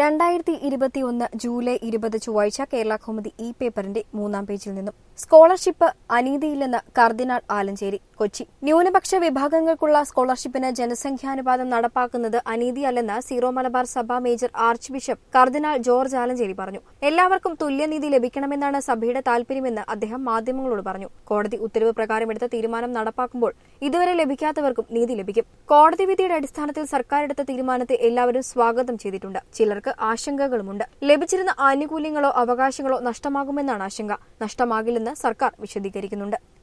2021 July 20 ചൊവ്വാഴ്ച Kerala Kaumudi E പേപ്പറിന്റെ 3-ാം പേജിൽ നിന്നും സ്കോളർഷിപ്പ് അനീതിയില്ലെന്ന് കർദിനാൾ ആലഞ്ചേരി. കൊച്ചി. ന്യൂനപക്ഷ വിഭാഗങ്ങൾക്കുള്ള സ്കോളർഷിപ്പിന് ജനസംഖ്യാനുപാതം നടപ്പാക്കുന്നത് അനീതിയല്ലെന്ന് സീറോ മലബാർ സഭ മേജർ ആർച്ച് ബിഷപ്പ് കർദിനാൾ ജോർജ് ആലഞ്ചേരി പറഞ്ഞു. എല്ലാവർക്കും തുല്യനീതി ലഭിക്കണമെന്നാണ് സഭയുടെ താൽപര്യമെന്ന് അദ്ദേഹം മാധ്യമങ്ങളോട് പറഞ്ഞു. കോടതി ഉത്തരവ് പ്രകാരമെടുത്ത തീരുമാനം നടപ്പാക്കുമ്പോൾ ഇതുവരെ ലഭിക്കാത്തവർക്കും നീതി ലഭിക്കും. കോടതി വിധിയുടെ അടിസ്ഥാനത്തിൽ സർക്കാർ എടുത്ത തീരുമാനത്തെ എല്ലാവരും സ്വാഗതം ചെയ്തിട്ടുണ്ട്. ചിലർക്ക് ആശങ്കകളുമുണ്ട്. ലഭിച്ചിരുന്ന ആനുകൂല്യങ്ങളോ അവകാശങ്ങളോ നഷ്ടമാകുമെന്നാണ് ആശങ്ക. നഷ്ടമാകില്ലെന്ന് സർക്കാർ വിശദീകരിക്കുന്നുണ്ട്.